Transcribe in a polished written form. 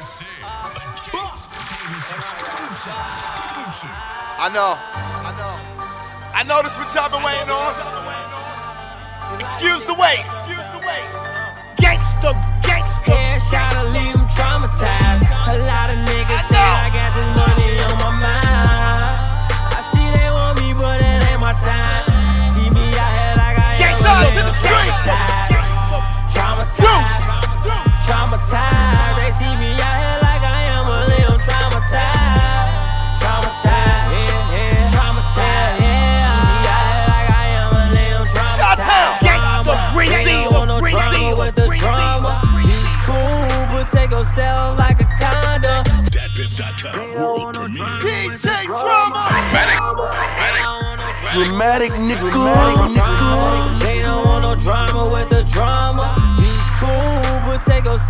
I know this what y'all been waiting on. Excuse the wait. Gangsta. Headshot to leave them traumatized. A lot of niggas say I got this money on my mind. I see they want me, but it ain't my time. See me out here like I am to the streets. Traumatized. They see me out here like I am a little traumatized. Traumatized. See me out here like I am a little traumatized. They don't want no drama with the drama. Be cool, but take yourself like a condom. DatPiff.com world premiere. DJ Drama. Dramatic nigga. They don't want no drama with the drama. Be cool, but take yourself